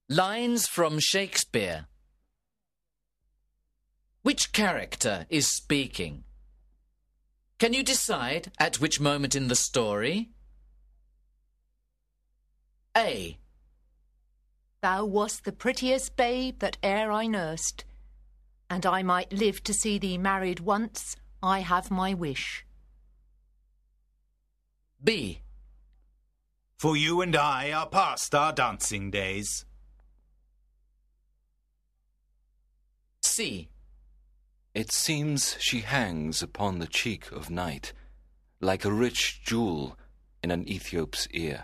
Lines from Shakespeare. Which character is speaking? Can you decide at which moment in the story? A. Thou wast the prettiest babe that e'er I nursed, and I might live to see thee married once, I have my wish. B. For you and I are past our dancing days. C. It seems she hangs upon the cheek of night, like a rich jewel in an Ethiop's ear.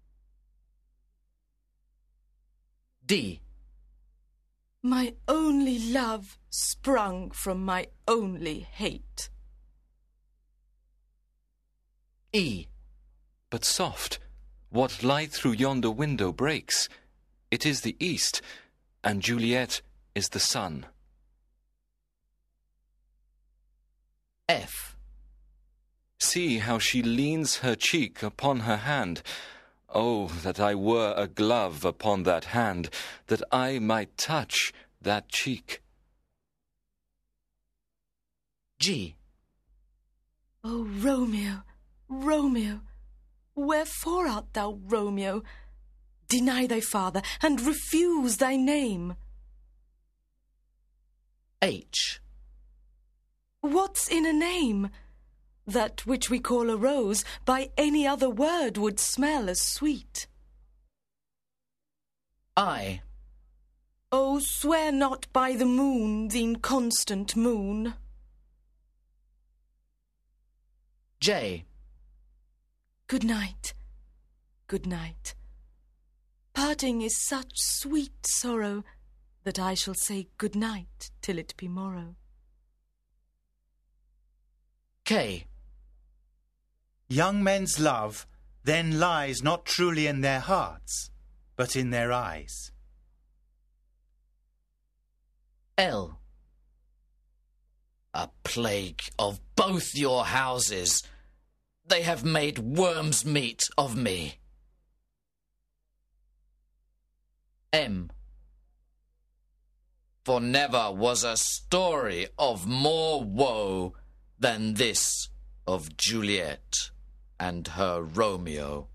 D. My only love sprung from my only hate. E. But soft, what light through yonder window breaks? It is the east, and Juliet is the sun. F. See how she leans her cheek upon her hand. Oh, that I were a glove upon that hand, that I might touch that cheek. G. O Romeo, Romeo, wherefore art thou Romeo? Deny thy father, and refuse thy name. H. What's in a name? That which we call a rose by any other word would smell as sweet. I. Oh, swear not by the moon, the inconstant moon. J. Good night, good night. Parting is such sweet sorrow that I shall say good night till it be morrow. K. Young men's love then lies not truly in their hearts, but in their eyes. L. A plague of both your houses. They have made worm's meat of me. M. For never was a story of more woe than this of Juliet and her Romeo.